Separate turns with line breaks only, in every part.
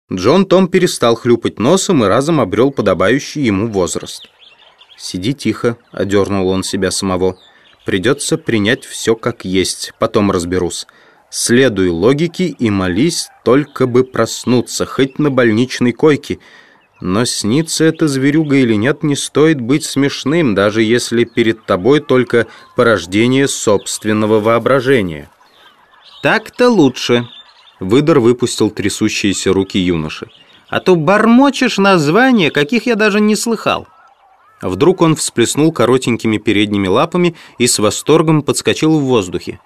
Джон Том перестал хлюпать носом и разом обрел подобающий ему возраст. «Сиди тихо», — одернул он себя самого. «Придется принять все как есть, потом разберусь. Следуй логике и молись, только бы проснуться, хоть на больничной койке. Но снится эта зверюга или нет, не стоит быть смешным, даже если перед тобой только порождение собственного воображения». «Так-то лучше», — Выдор выпустил трясущиеся руки юноши. «А то бормочешь названия, каких я даже не слыхал». Вдруг он всплеснул коротенькими передними лапами и с восторгом подскочил в воздухе.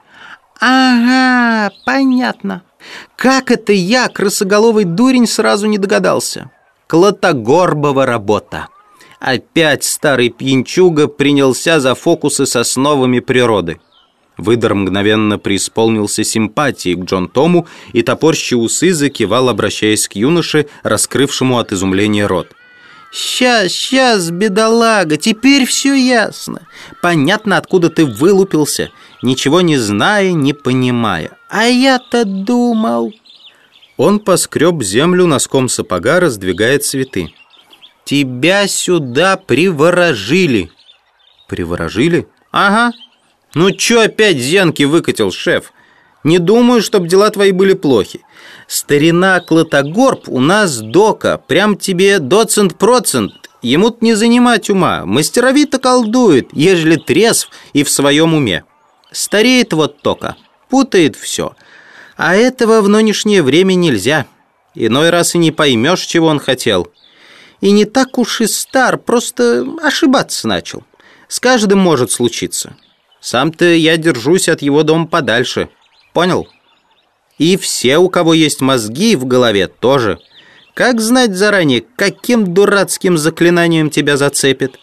«Ага, понятно. Как это я, крысоголовый дурень, сразу не догадался? Клотогорбова работа. Опять старый пьянчуга принялся за фокусы с основами природы». Выдор мгновенно преисполнился симпатии к Джон Тому и, топорща усы, закивал, обращаясь к юноше, раскрывшему от изумления рот. «Сейчас, бедолага, теперь все ясно. Понятно, откуда ты вылупился, ничего не зная, не понимая. А я-то думал...» Он поскреб землю носком сапога, раздвигая цветы. «Тебя сюда приворожили». «Приворожили?» «Ага. Ну чё опять зенки выкатил, шеф? Не думаю, чтоб дела твои были плохи. Старина Клотогорб у нас дока, прям тебе доцент-процент. Ему-то не занимать ума, мастеровито колдует, ежели трезв и в своем уме. Стареет вот тока, путает все. А этого в нынешнее время нельзя. Иной раз и не поймешь, чего он хотел. И не так уж и стар, просто ошибаться начал. С каждым может случиться. Сам-то я держусь от его дома подальше. Понял? И все, у кого есть мозги в голове, тоже. Как знать заранее, каким дурацким заклинанием тебя зацепит?»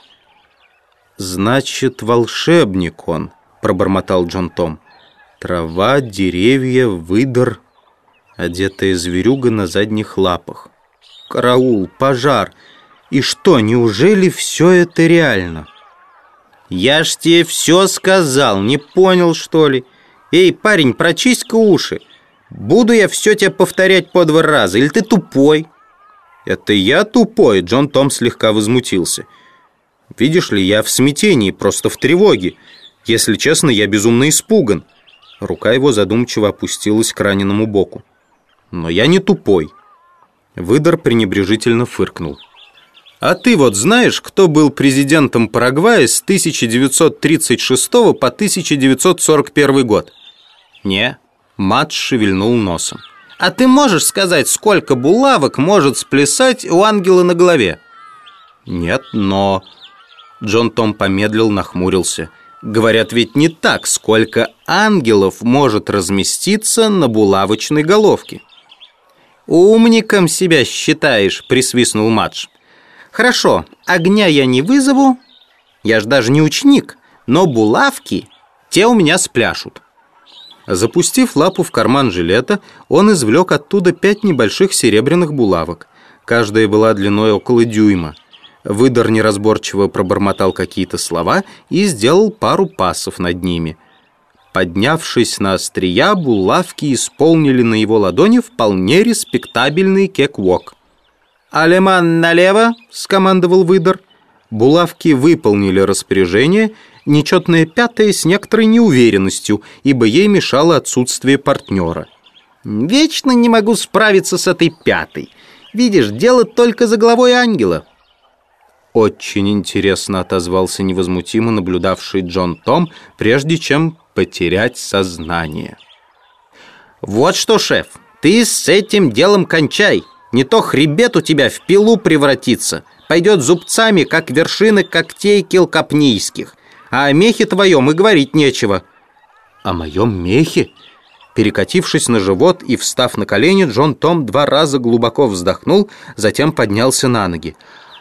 «Значит, волшебник он», — пробормотал Джон Том. «Трава, деревья, выдор, одетая зверюга на задних лапах. Караул, пожар. И что, неужели все это реально?» «Я ж тебе все сказал, не понял, что ли? Эй, парень, прочисть-ка уши. Буду я все тебе повторять по 2 раза, или ты тупой?» «Это я тупой?» — Джон Том слегка возмутился. «Видишь ли, я в смятении, просто в тревоге. Если честно, я безумно испуган». Рука его задумчиво опустилась к раненому боку. «Но я не тупой». Выдор пренебрежительно фыркнул. «А ты вот знаешь, кто был президентом Парагвая с 1936 по 1941 год?» «Не». Мат шевельнул носом. «А ты можешь сказать, сколько булавок может сплясать у ангела на голове?» «Нет, но...» Джон Том помедлил, нахмурился. «Говорят, ведь не так, сколько ангелов может разместиться на булавочной головке». «Умником себя считаешь», — присвистнул Мадж. «Хорошо, огня я не вызову, я ж даже не ученик, но булавки, те у меня спляшут». Запустив лапу в карман жилета, он извлек оттуда 5 небольших серебряных булавок. Каждая была длиной около дюйма. Выдор неразборчиво пробормотал какие-то слова и сделал пару пассов над ними. Поднявшись на острия, булавки исполнили на его ладони вполне респектабельный кек-вок. «Алеман налево!» — скомандовал Выдор. Булавки выполнили распоряжение, нечетная 5-я с некоторой неуверенностью, ибо ей мешало отсутствие партнера. «Вечно не могу справиться с этой 5-й. Видишь, дело только за главой ангела». «Очень интересно», — отозвался невозмутимо наблюдавший Джон Том, прежде чем потерять сознание. «Вот что, шеф, ты с этим делом кончай. Не то хребет у тебя в пилу превратится, пойдет зубцами, как вершины когтей килкопнийских. А о мехе твоем и говорить нечего». «О моем мехе?» Перекатившись на живот и встав на колени, Джон Том 2 раза глубоко вздохнул, затем поднялся на ноги.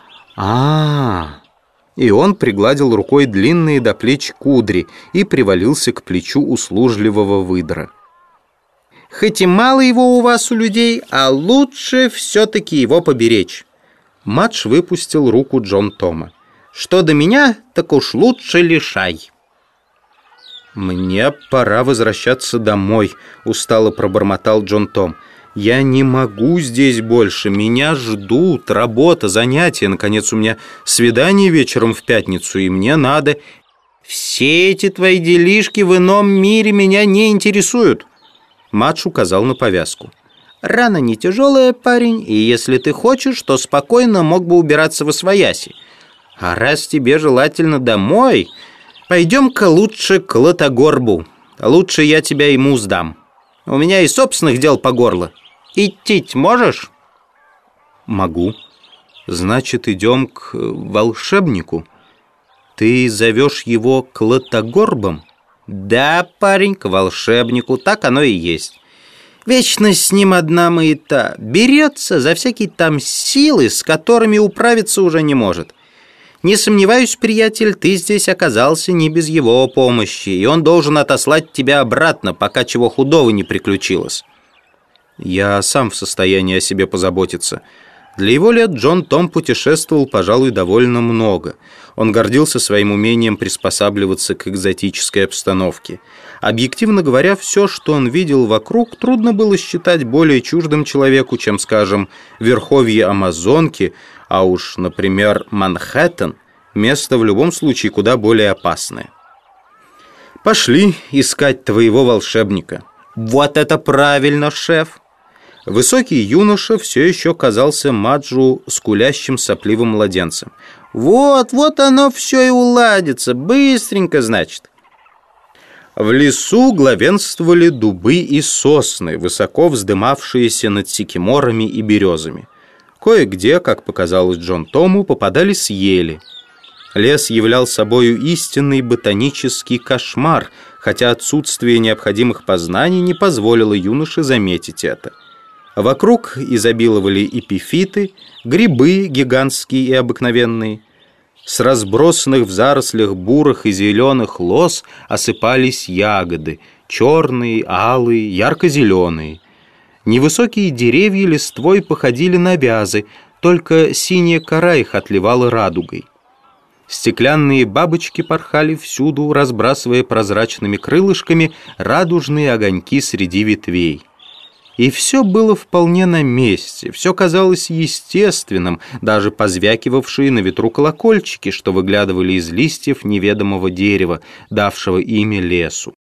И он пригладил рукой длинные до плеч кудри и привалился к плечу услужливого Выдора. «Хоть и мало его у вас, у людей, а лучше все-таки его поберечь». Мадж выпустил руку Джон Тома. «Что до меня, так уж лучше лишай». «Мне пора возвращаться домой», — устало пробормотал Джон Том. Я не могу здесь больше, меня ждут, работа, занятия. Наконец, у меня свидание вечером в пятницу, и мне надо... Все эти твои делишки в ином мире меня не интересуют. Мадж указал на повязку. Рана не тяжелая, парень, и если ты хочешь, то спокойно мог бы убираться восвояси. А раз тебе желательно домой, пойдем-ка лучше к Лотогорбу. Лучше я тебя ему сдам. У меня и собственных дел по горло. Идти можешь? Могу. Значит, идем к волшебнику. Ты зовешь его Клотогорбом? Да, парень, к волшебнику, так оно и есть. Вечно с ним одна маята. Берется за всякие там силы, с которыми управиться уже не может. Не сомневаюсь, приятель, ты здесь оказался не без его помощи, и он должен отослать тебя обратно, пока чего худого не приключилось. Я сам в состоянии о себе позаботиться. Для его лет Джон Том путешествовал, пожалуй, довольно много. Он гордился своим умением приспосабливаться к экзотической обстановке. Объективно говоря, все, что он видел вокруг, трудно было считать более чуждым человеку, чем, скажем, верховье Амазонки, а уж, например, Манхэттен, место в любом случае куда более опасное. Пошли искать твоего волшебника. Вот это правильно, шеф! Высокий юноша все еще казался Маджу скулящим сопливым младенцем. Вот оно все и уладится. Быстренько, значит. В лесу главенствовали дубы и сосны, высоко вздымавшиеся над сикиморами и березами. Кое-где, как показалось Джон Тому, попадались ели. Лес являл собою истинный ботанический кошмар, хотя отсутствие необходимых познаний не позволило юноше заметить это. Вокруг изобиловали эпифиты, грибы гигантские и обыкновенные. С разбросанных в зарослях бурых и зеленых лоз осыпались ягоды, черные, алые, ярко-зеленые. Невысокие деревья листвой походили на вязы, только синяя кора их отливала радугой. Стеклянные бабочки порхали всюду, разбрасывая прозрачными крылышками радужные огоньки среди ветвей. И все было вполне на месте, все казалось естественным, даже позвякивавшие на ветру колокольчики, что выглядывали из листьев неведомого дерева, давшего имя лесу.